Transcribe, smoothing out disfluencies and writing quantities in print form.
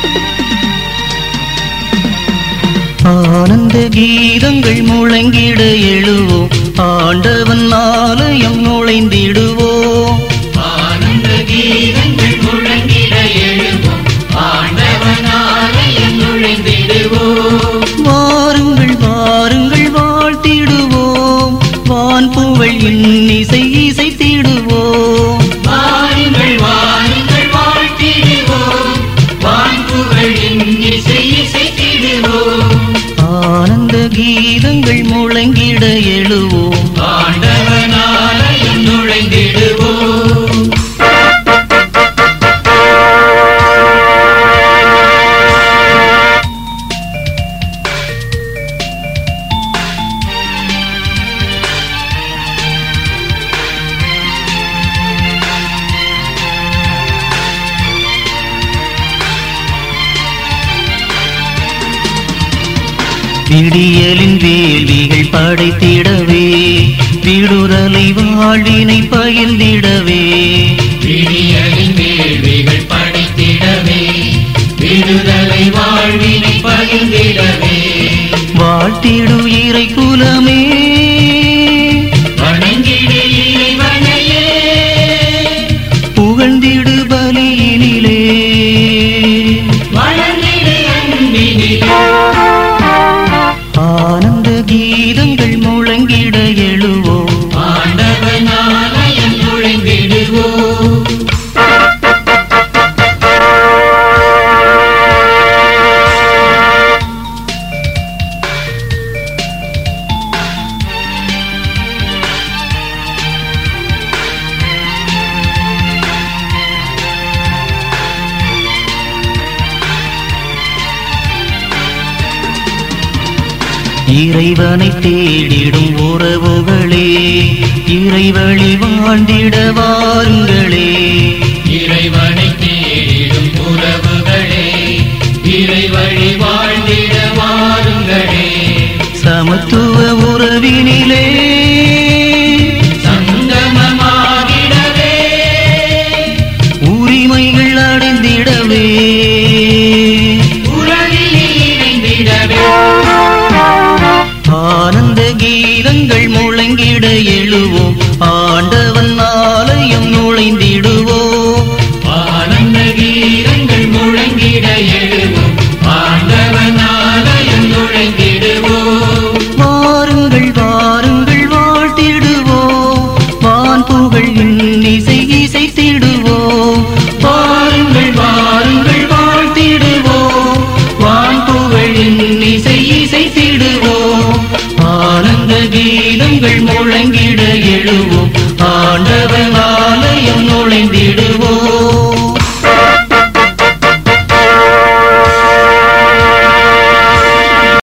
ஆனந்த கீதங்கள் முழங்கிட எழுவோம், ஆண்டவன் ஆலயம் நுழைந்திடுவோம். ஆனந்த கீதங்கள் முழங்கிட எழுவோம், ஆண்டவன் ஆலயம் நுழைந்திடுவோம். வாருங்கள் வாருங்கள் வாழ்த்திடுவோம், வான் புகழ் இன்னிசை இசைத்திடுவோம். வாருங்கள் வாருங்கள் வாழ்த்திடுவோம், வான் புகழ் இன்னிசை இசைத்திடுவோம். ஆனந்த கீதங்கள் முழங்கிட எழுவோம், ஆண்டவன் ஆலயம் நுழைந்திடுவோம். விடியலின் வேள்விகள் படைத்திடவே, விடுதலை வாழ்வினை பகிர்ந்திடவே. விடியலின் வேள்விகள் படைத்திடவே, விடுதலை வாழ்வினை பகிர்ந்திடவே. வாழ்த்திடு இறை குலமே, வணங்கிடு இறைவனையே, புகழ்ந்திடு பலியினிலே, வளர்ந்திடு அன்பினிலே. ஆனந்த கீதங்கள் முழங்கிட எழுவோம், ஆண்டவன் ஆலயம் நுழைந்திடுவோம். இறைவனை தேடிடும் உறவுகளே, இறைவழி வாழ்ந்திட வாருங்களே. இறைவனை தேடிடும் உறவுகளே, இறைவழி வாழ்ந்திட வாருங்களே. சமத்துவ உறவினிலே, சங்கமமாகிடவே, உரிமைகள் அடைந்திடவே. உறவிலே இணைந்திடவே. ஆனந்த கீதங்கள் முழங்கிட எழுவோம், ஆண்டவன் ஆலயம் நுழைந்திடுவோம். ஆனந்த கீதங்கள் முழங்கிட எழுவோம், ஆண்டவன் ஆலயம் நுழைந்திடுவோம். வாருங்கள் வாருங்கள் வாழ்த்திடுவோம், வான் புகழ் இன்னிசை இசைத்திடுவோம். வாருங்கள் வாருங்கள் வாழ்த்திடுவோம், வான் புகழ் இன்னிசை இசைத்திடுவோம். ஆனந்த கீதங்கள் முழங்கிட எழுவோம், ஆண்டவன்